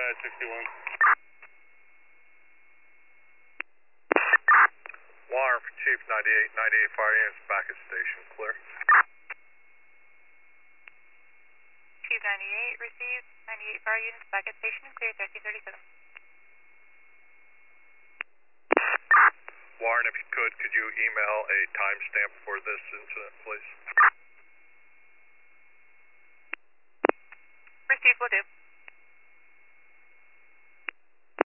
61. Wire for Chief 98, 98 fire units back at station, clear. Chief 98 received, 98 fire units back at station and clear, 1337. Warren, if you could you email a timestamp for this incident, please? Received, will do.